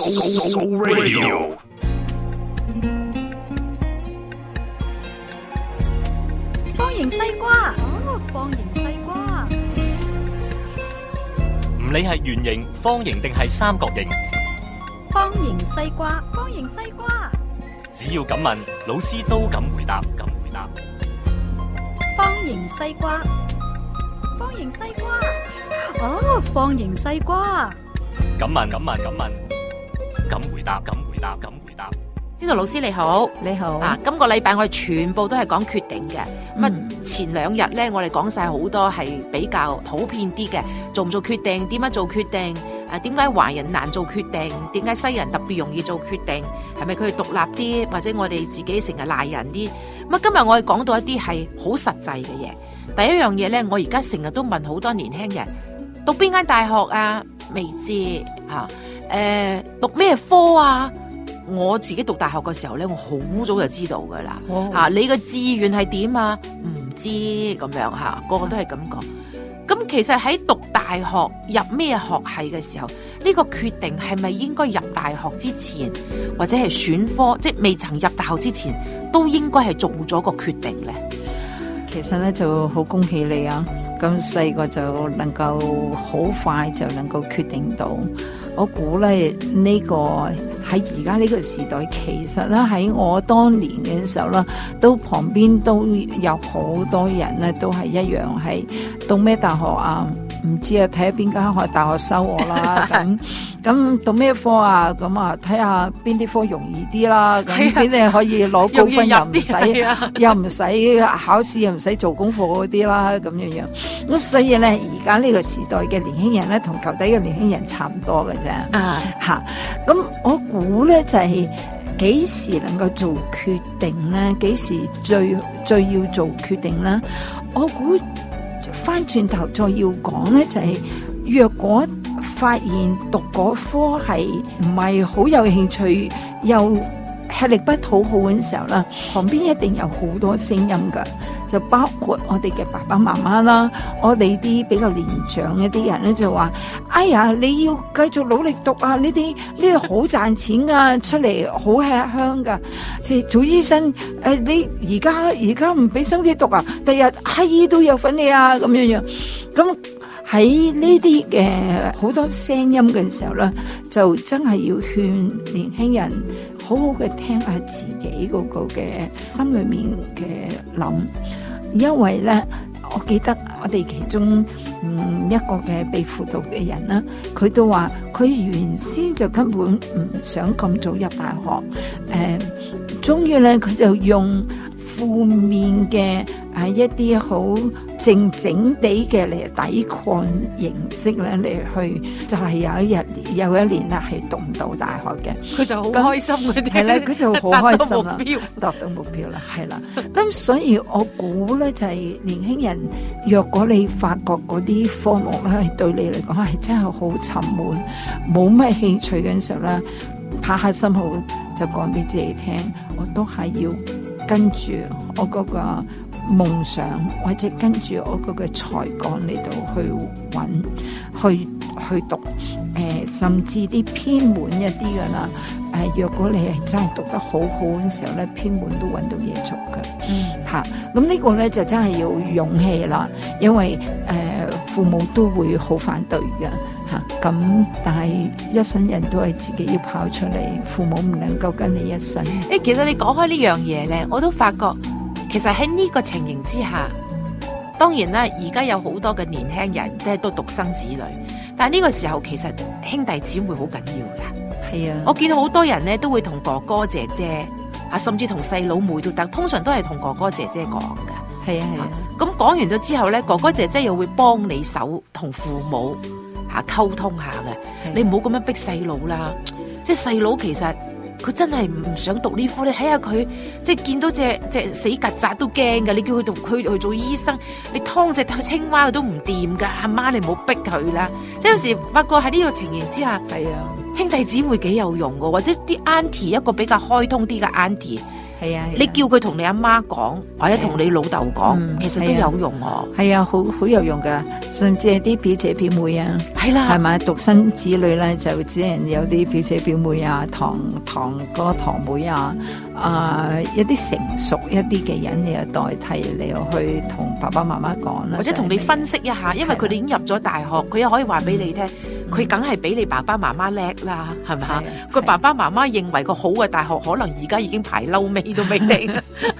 So Radio。 方形西瓜，方形西瓜， 唔理係圓形、方形定係三角形， 方形西瓜，方形西瓜， 只要咁問，老師都敢回答，敢回答。 方形西瓜，方形西瓜，方形西瓜， 敢問，敢問，敢問，敢回答，敢回答，敢回答。 知道老師你好， 你好啊！今個禮拜我哋全部都係講決定嘅。前兩日咧，我哋講晒好多係比較普遍啲嘅，做唔做決定，點樣做決定，點解華人難做決定，點解西人特別容易做決定，係咪佢哋獨立啲，或者我哋自己成日賴人啲？咁今日我哋講到一啲係好實際嘅嘢。第一樣嘢咧，我而家成日都問好多年輕人，讀邊間大學啊？未知嚇，讀咩科啊？我自己讀大學嘅時候咧，我好早就知道噶啦。你嘅志願係點啊？唔知咁樣嚇，個個都係咁講。咁其實喺讀大學入咩學系嘅時候，呢個決定係咪應該入大學之前，或者係選科，即係未曾入大學之前，都應該係做咗個決定咧？ 其實咧就好恭喜你啊！咁細個就能夠好快就能夠決定到。我估咧呢個喺而家呢個時代，其實咧喺我當年嘅時候啦，都旁邊都有好多人咧，都係一樣係讀咩大學啊？唔知啊，睇下邊間大學收我啦。咁讀咩科啊？咁啊睇下邊啲科容易啲啦。咁邊啲可以攞高分又唔使又唔使考試又唔使做功課嗰啲啦。咁樣樣。咁所以咧，而家呢個時代嘅年輕人咧，同舊底嘅年輕人差唔多嘅啫。咁我估咧就係幾時能夠做決定咧？幾時最要做決定咧？我估翻轉頭再要講咧，就係若果發現讀嗰科係唔係好有興趣，又吃力不討好嘅時候啦，旁邊一定有好多聲音噶，就包括我哋嘅爸爸媽媽啦，我哋啲比較年長一啲人咧就話：哎呀，你要繼續努力讀啊！呢啲好賺錢噶，出嚟好吃香噶。即係做醫生，你而家唔俾心機讀啊，第日乞兒都有份你啊，咁樣樣。咁喺呢啲嘅好多聲音嘅時候咧，就真係要勸年輕人好好嘅聽下自己嗰個嘅心裏面嘅諗，因為咧，我記得我哋其中一個嘅被輔導嘅人啦，佢都話佢原先就根本唔想咁早入大學，終於咧佢就用負面嘅一啲好靜靜地嘅嚟抵抗形式咧嚟去，就係有一年咧係讀唔到大學嘅， 佢就好開心嗰啲， 係啦，佢就好開心啦， 達到目標啦，係啦。咁所以我估咧就係年輕人，若果你發覺嗰啲科目咧對你嚟講係真係好沉悶，冇乜興趣嘅時候咧，拍下心口就講俾自己聽，我都係要跟住我嗰個夢想，或者跟住我嗰個才幹嚟到去揾去讀，甚至啲偏門一啲噶啦。若果你係真係讀得好好嘅時候咧，偏門都揾到嘢做嘅。咁呢個咧就真係要勇氣啦，因為父母都會好反對嘅。咁但係一生人都係自己要跑出嚟，父母唔能夠跟你一生。 其實你講開呢樣嘢咧，我都發覺其實喺呢個情形之下，當然啦，而家有好多嘅年輕人即係都獨生子女，但係呢個時候其實兄弟姊妹好緊要噶。 係啊， 我見到好多人咧都會同哥哥姐姐甚至同細佬妹都得，通常都係同哥哥姐姐講噶。 係啊係啊。 咁講完咗之後咧，哥哥姐姐又會幫你手同父母溝通下嘅。你唔好咁樣逼細佬啦，即係細佬其實佢真係唔想讀呢科，你睇下佢即係見到隻死曱甴都驚噶，你叫佢去做醫生，你劏隻青蛙佢都唔掂噶，阿媽你唔好逼佢啦。即係有時發覺喺呢個情形之下， 係啊， 兄弟姊妹幾有用噶，或者啲 auntie 一個比較開通啲嘅 auntie， 係啊， 你叫佢同你阿媽講，或者同你老豆講，其實都有用喎。 係啊，好有用噶，甚至係啲表姐表妹啊， 係啦， 係咪獨生子女咧，就只係有啲表姐表妹啊、堂哥堂妹啊，一啲成熟一啲嘅人，你又代替你又去同爸爸媽媽講啦， 或者同你分析一下，因為佢哋已經入咗大學，佢又可以話俾你聽，佢梗係比你爸爸媽媽叻啦，係咪啊？佢爸爸媽媽認為個好嘅大學，可能而家已經排嬲尾都未定。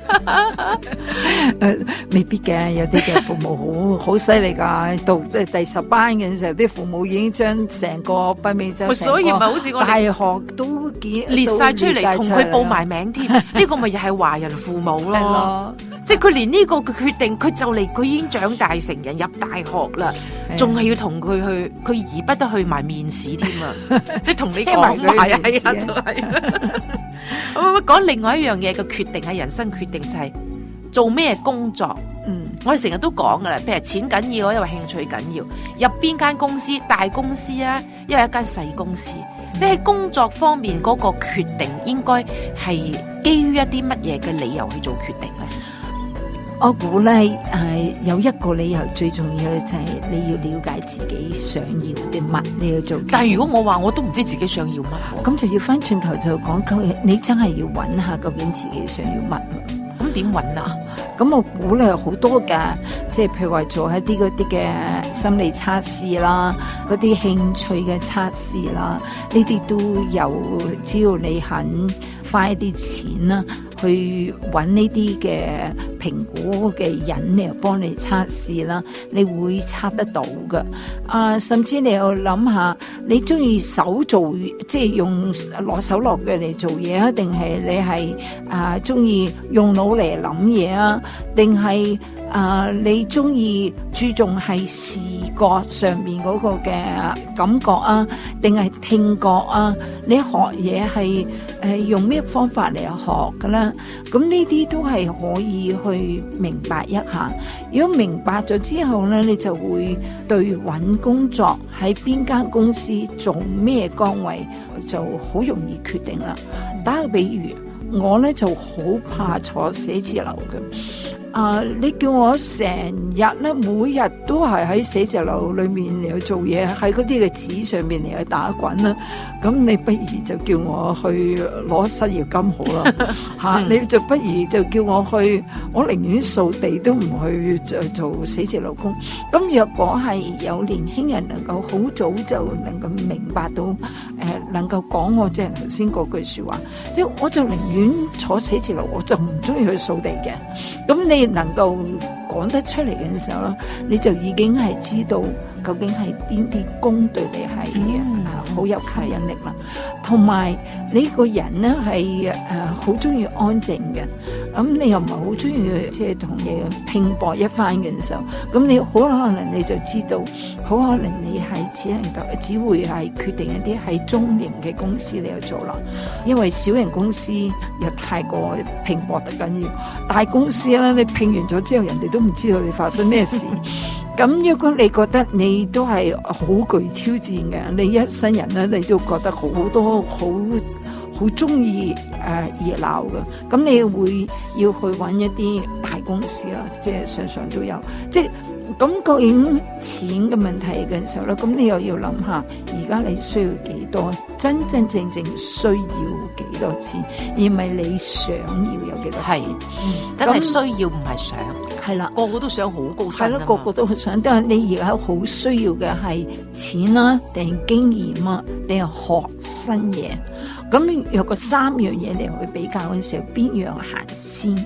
未必嘅，有啲嘅父母好犀利噶，到第10班嘅時候，啲父母已經將成個畢業證， 所以咪好似我哋大學都列晒出嚟，同佢報埋名添。呢個咪又係華人父母咯，即係佢連呢個嘅決定，佢就嚟佢已經長大成人入大學啦，仲係要同佢去，佢移不得去埋面試添啊！即係同你講埋啊，係啊，就係。講另外一樣嘢嘅決定係人生決定，就係做咩工作。我哋成日都講噶啦，譬如錢緊要，因為興趣緊要。入邊間公司，大公司啊，因為一間細公司，即係工作方面嗰個決定，應該係基於一啲乜嘢嘅理由去做決定咧？ 我估咧有一個理由最重要嘅就係你要了解自己想要啲乜，你要做。 但係如果我話我都唔知自己想要乜， 咁就要翻轉頭就講，究竟你真係要揾下究竟自己想要乜。 咁點揾啊？ 咁我估咧好多㗎，即係譬如話做一啲嗰啲嘅心理測試啦，嗰啲興趣嘅測試啦，呢啲都有，只要你肯花一啲錢啦，去揾呢啲嘅評估嘅人嚟幫你測試啦，你會測得到㗎。甚至你又諗下，你中意手做，即係用落手落腳嚟做嘢啊，定係你係中意用腦嚟諗嘢啊？定係你中意注重係視覺上面嗰個嘅感覺啊？定係聽覺啊？你學嘢係用咩方法嚟學㗎啦？咁呢啲都係可以去明白一下。如果明白咗之後咧，你就會對揾工作喺邊間公司做咩崗位就好容易決定啦。打個比喻，我咧就好怕坐寫字樓嘅。你叫我成日咧，每日都係喺寫字樓裏面嚟去做嘢，喺嗰啲嘅紙上面嚟去打滾啦。咁你不如就叫我去攞失業金好啦，你就不如就叫我去，我寧願掃地都唔去做寫字樓工。咁若果係有年輕人能夠好早就能夠明白到，能夠講我即係頭先嗰句說話，即係我就寧願坐寫字樓，我就唔中意去掃地嘅。咁你能夠講得出嚟嘅時候咧，你就已經係知道究竟係邊啲工對你係好有吸引力啦。同埋你個人咧係好中意安靜嘅，咁你又唔係好中意即係同你拼搏一番嘅時候，咁你好可能你就知道，好可能你係只會係決定一啲喺中型嘅公司你去做啦，因為小型公司又太過拼搏得緊要，大公司咧你拼完咗之後，人哋都唔知道你發生咩事。咁如果你覺得你都係好具挑戰嘅，你一生人咧你都覺得好多好中意熱鬧嘅，咁你會要去揾一啲大公司啦，即係常常都有，即係咁究竟錢嘅問題嘅時候咧，咁你又要諗下，而家你需要幾多，真真正正需要幾多錢，而唔係你想要有幾多錢， 真係需要唔係想。 係啦， 個個都想好高薪。 係咯，個個都想。但係你而家好需要嘅係錢啦，定經驗啊，定係學新嘢。咁有個3樣嘢你去比較嘅時候，邊樣行先？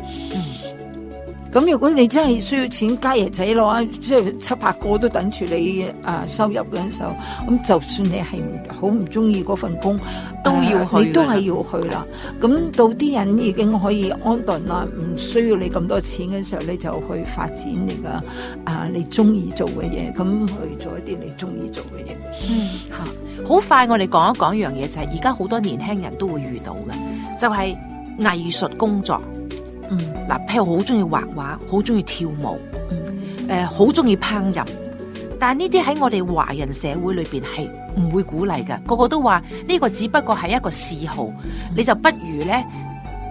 咁如果你真係需要錢，家爺仔咯，即係7-8個都等住你收入嘅時候，咁就算你係好唔中意嗰份工， 都要去， 你都係要去啦。咁到啲人已經可以安頓啦，唔需要你咁多錢嘅時候，你就去發展你嘅你中意做嘅嘢，咁去做一啲你中意做嘅嘢。 好快我哋講一講一樣嘢，就係而家好多年輕人都會遇到嘅，就係藝術工作。嗱，譬如好中意畫畫，好中意跳舞，好中意烹飪，但係呢啲喺我哋華人社會裏邊係唔會鼓勵嘅，個個都話呢個只不過係一個嗜好，你就不如咧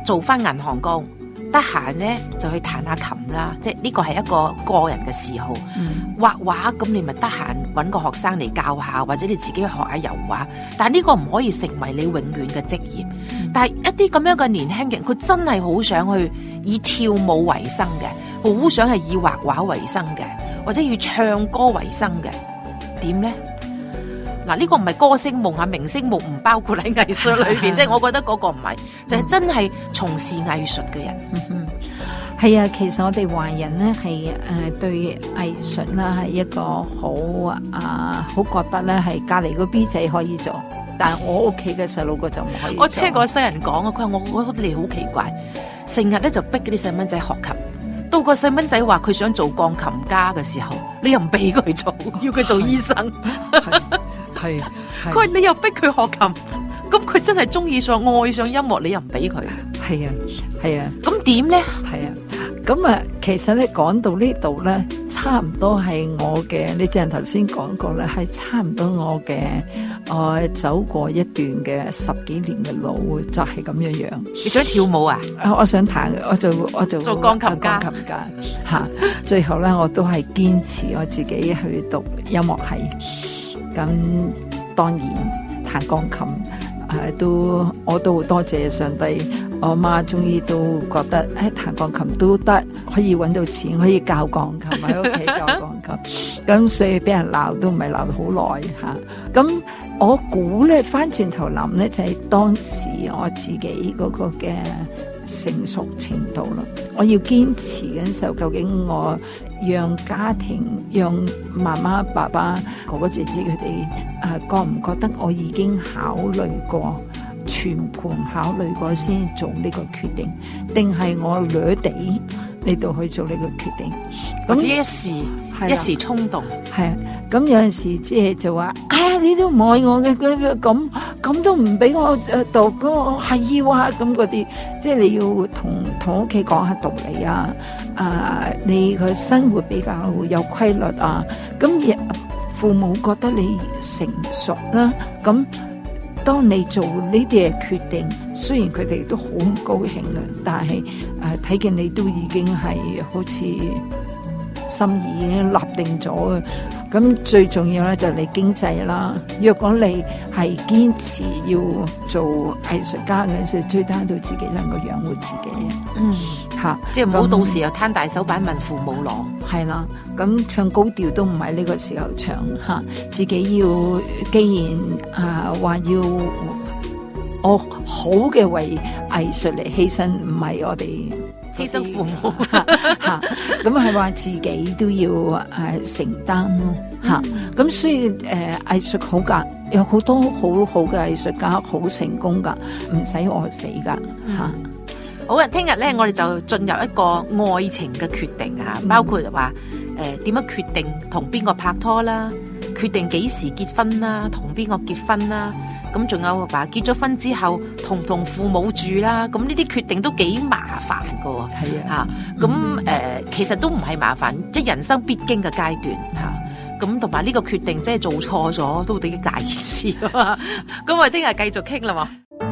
做翻銀行工，得閒呢就去彈下琴啦，即係呢個係一個個人嘅嗜好。畫畫咁你咪得閒揾個學生嚟教下，或者你自己去學下油畫。但係呢個唔可以成為你永遠嘅職業。但係一啲咁樣嘅年輕人，佢真係好想去以跳舞為生嘅，好想係以畫畫為生嘅，或者要唱歌為生嘅，點呢？嗱，呢個唔係歌星夢啊，明星夢唔包括喺藝術裏邊，即係我覺得嗰個唔係，就係真係從事藝術嘅人。 係啊，其實我哋華人咧係對藝術啦係一個好覺得咧係隔離個 B 仔可以做，但係我屋企嘅細路哥就唔可以做。 我聽過西人講啊，佢話我覺得你好奇怪，成日咧就逼嗰啲細蚊仔學琴，到個細蚊仔話佢想做鋼琴家嘅時候，你又唔俾佢做，要佢做醫生。 係， 佢話你又逼佢學琴，咁佢真係中意上愛上音樂，你又唔俾佢。 係啊，係啊， 咁點咧？ 係啊，咁啊，其實咧講到呢度咧，差唔多係我嘅，你正頭先講過咧，係差唔多我走過一段嘅10幾年嘅路，就係咁樣樣。 你想跳舞啊？ 我想彈，我做做鋼琴家嚇。最後咧，我都係堅持我自己去讀音樂系。咁當然彈鋼琴我都好多謝上帝，我媽終於都覺得彈鋼琴都得，可以揾到錢，可以教鋼琴喺屋企教鋼琴。咁所以俾人鬧都唔係鬧好耐嚇。咁我估咧翻轉頭諗咧，就係當時我自己嗰個嘅成熟程度啦。我要堅持嘅時候，究竟我讓家庭、讓媽媽、爸爸、哥哥姐姐佢哋覺唔覺得我已經考慮過、全盤考慮過先做呢個決定，定係我掠地嚟到去做呢個決定？ 或者一時衝動。 係啊，咁有陣時即係就話，你都唔愛我嘅，咁都唔俾我讀，我係要啊，咁嗰啲，即係你要同屋企講下道理啊，你個生活比較有規律啊，咁父母覺得你成熟啦，咁當你做呢啲嘅決定，雖然佢哋都好唔高興嘅，但係睇見你都已經係好似心意已經立定咗嘅。咁最重要咧就係你經濟啦。若果你係堅持要做藝術家嘅時候，最低限度自己能夠養活自己。 即係唔好到時又攤大手板問父母攞。 係啦，咁唱高調都唔係呢個時候唱嚇，自己要既然話要我好嘅為藝術嚟犧牲，唔係我哋犧牲父母嚇，咁係話自己都要承擔咯嚇。咁所以藝術好㗎，有好多好好嘅藝術家好成功㗎，唔使餓死㗎嚇。 好啊，聽日咧我哋就進入一個愛情嘅決定嚇，包括話點樣決定同邊個拍拖啦，決定幾時結婚啦，同邊個結婚啦。咁仲有話結咗婚之後同父母住啦，咁呢啲決定都幾麻煩噶喎。 係啊， 嚇咁其實都唔係麻煩，即係人生必經嘅階段嚇。咁同埋呢個決定即係做錯咗都幾大件事啊嘛。咁我哋聽日繼續傾啦喎。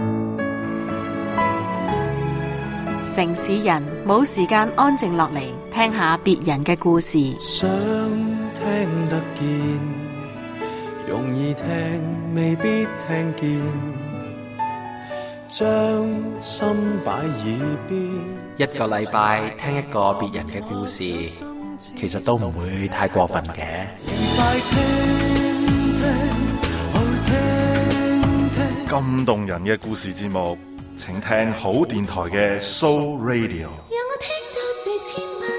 城市人冇時間安靜落嚟聽下別人嘅故事， 想聽得見，容易聽未必聽見，將心擺耳邊。 一個禮拜聽一個別人嘅故事，其實都唔會太過分嘅。 咁動人嘅故事節目，請聽好電台嘅 Soul Radio。 讓我聽到4千萬